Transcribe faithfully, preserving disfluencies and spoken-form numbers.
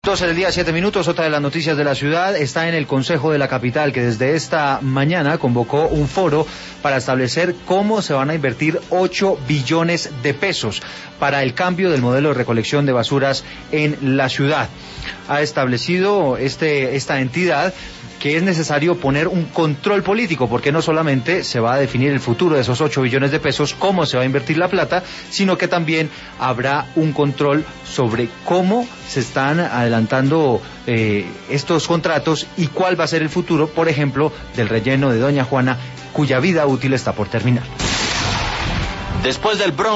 doce del día, siete minutos. Otra de las noticias de la ciudad está en el Consejo de la Capital, que desde esta mañana convocó un foro para establecer cómo se van a invertir ocho billones de pesos para el cambio del modelo de recolección de basuras en la ciudad. Ha establecido este, esta entidad que es necesario poner un control político, porque no solamente se va a definir el futuro de esos ocho billones de pesos, cómo se va a invertir la plata, sino que también habrá un control sobre cómo se están adelantando eh, estos contratos y cuál va a ser el futuro, por ejemplo, del relleno de Doña Juana, cuya vida útil está por terminar. Después del Bronx